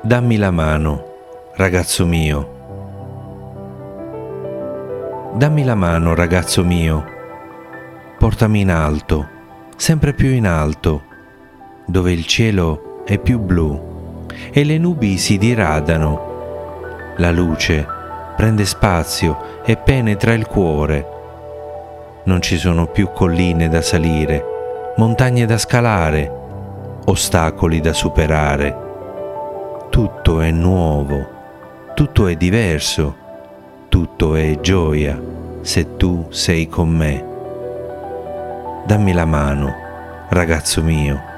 Dammi la mano, ragazzo mio. Dammi la mano, ragazzo mio. Portami in alto, sempre più in alto, dove il cielo è più blu e le nubi si diradano. La luce prende spazio e penetra il cuore. Non ci sono più colline da salire, montagne da scalare, ostacoli da superare. Tutto è nuovo, tutto è diverso, tutto è gioia se tu sei con me. Dammi la mano, ragazzo mio.